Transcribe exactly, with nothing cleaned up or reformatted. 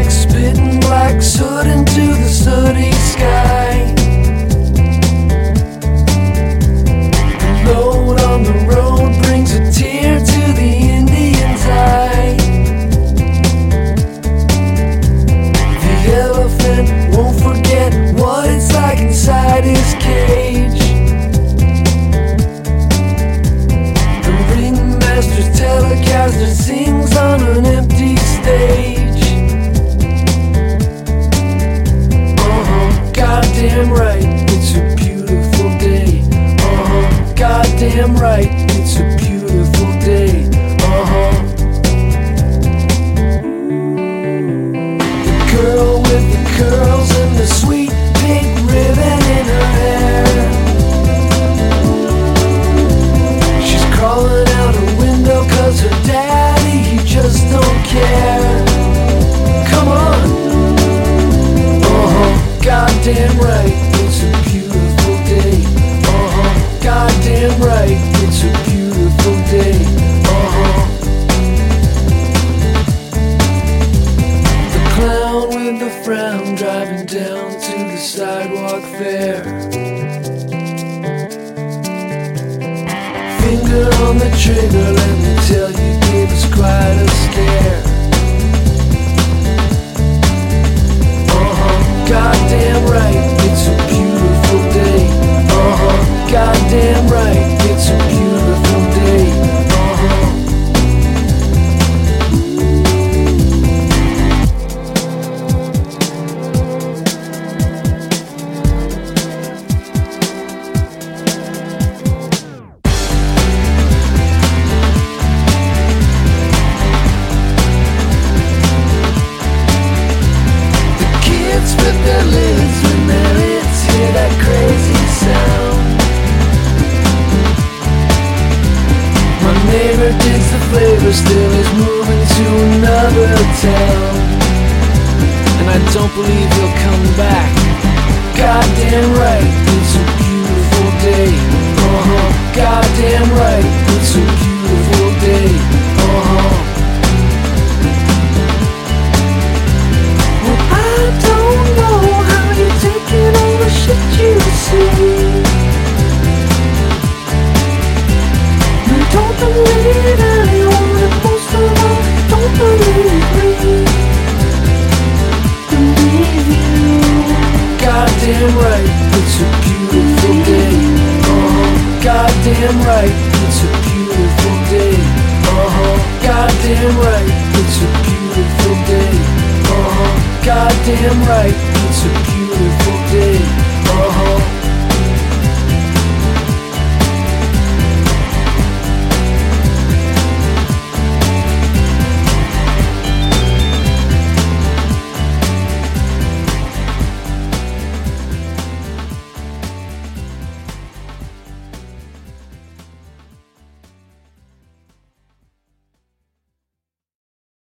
like spitting black soot into the sooty sky. The load on the road brings a tear to the Indian's eye. The elephant won't forget what it's like inside his cage. The ringmaster's telecaster sings on an empty stage. Uh-huh, goddamn right, it's a beautiful day. Uh-huh, goddamn right, it's a beautiful day. Uh-huh. The girl with the curls and the sweet pink ribbon in her hair, she's crawling out her window cause her daddy, he just don't care. Come on. Uh-huh, goddamn right, it's a beautiful day. Uh-huh, goddamn right, it's a beautiful day. Uh-huh. The clown with the frown driving down to the sidewalk fair, finger on the trigger, let me tell you, gave us quite a scare. Uh-huh, goddamn right, it's a beautiful day. Uh-huh, goddamn right, it's a beautiful day. Uh-huh. Spit their lids when their lids hear that crazy sound. My neighbor digs the flavor, still is moving to another town, and I don't believe he'll come back. Goddamn right, it's a beautiful day. Uh-huh, goddamn right, it's a beautiful day. Uh-huh. You see, don't believe anyone, and most of all, don't believe me. Believe you. Goddamn right, it's a beautiful day. Uh-huh, goddamn right, it's a beautiful day. Uh-huh, goddamn right, it's a beautiful day. Uh-huh, goddamn right, it's a beautiful day.